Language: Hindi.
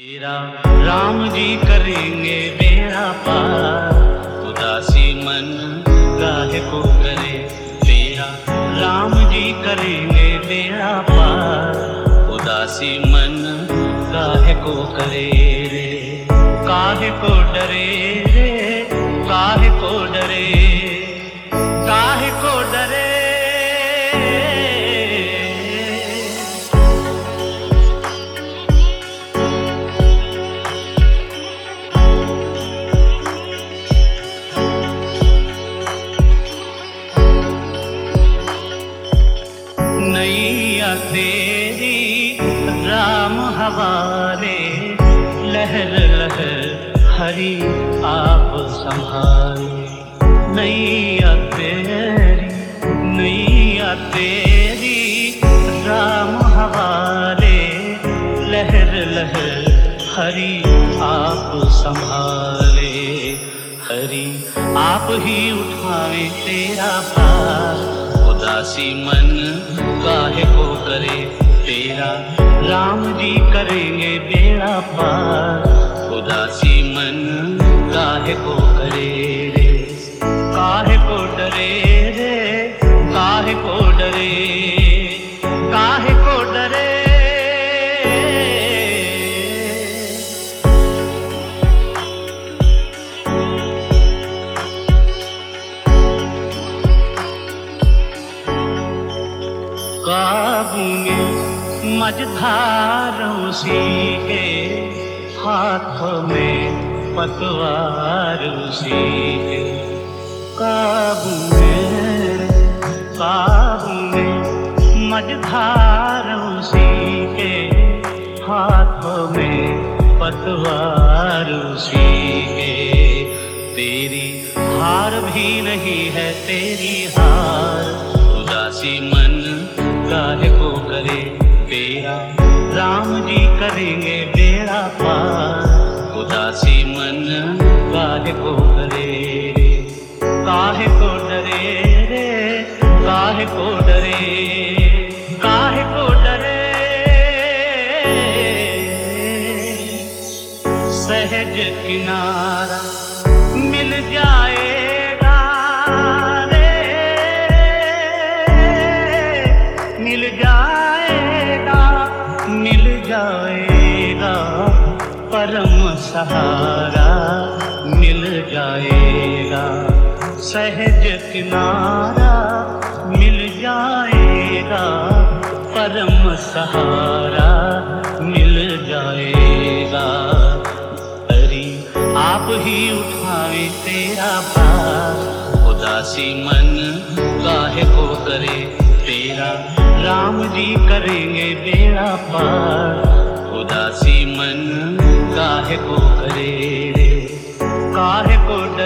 तेरा राम जी करेंगे बेड़ा पार, उदासी मन काहे को करे। तेरा राम जी करेंगे बेड़ा पार, उदासी मन काहे को करे रे। काहे को डरे रे, काहे को डरे, काहे को डरे। नैया तेरी राम हवाले, लहर लहर हरि आप संभाले। नैया तेरी राम हवाले, लहर लहर हरि आप संभाले। हरि आप ही उठावे तेरा भार, उदासी मन काहे को करे। तेरा राम जी करेंगे बेड़ा पार, उदासी मन काहे को करे रे। काहे को डरे रे, काहे को डरे, काहे को डरे। काबू में मझधार उसी के, हाथों में पतवार उसी के। काबू में मझधार उसी के, हाथों में पतवार उसी के। तेरी हार भी नहीं है तेरी हार, उदासी मन काहे को करे। तेरा राम जी करेंगे बेड़ा पार, उदासी मन काहे को करे रे। काहे को डरे रे, काहे को डरे, काहे को डरे। सहज किनारा मिल जाएगा रे, मिल जाएगा, मिल जाएगा परम सहारा, मिल जाएगा। सहज किनारा मिल जाएगा, परम सहारा मिल जाएगा। हरि आप ही उठावे तेरा भार, उदासी मन काहे को करे। तेरा राम जी करेंगे बेड़ा पार, उदासी मन काहे को करे रे। काहे को